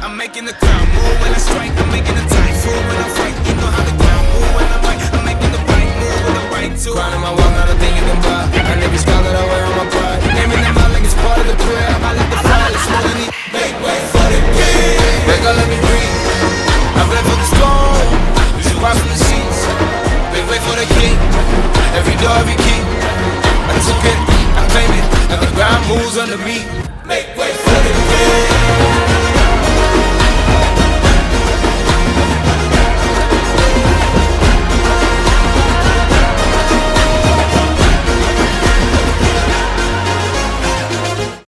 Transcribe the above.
I'm making the ground move when I strike. I'm making a typhoon when I fight. You know how the ground move when I bite. I'm making the right move with the right tool. Grinding my walk, not a thing you can buy. And every scar that I wear on my pride, naming them out like it's part of the prayer. I let the fire, it's more than make way for the king. They gon' let me breathe. I bled for the storm. You should watch from the sheets. Make way for the king. Every door, every key. I took it, I claimed it. And the ground moves under me.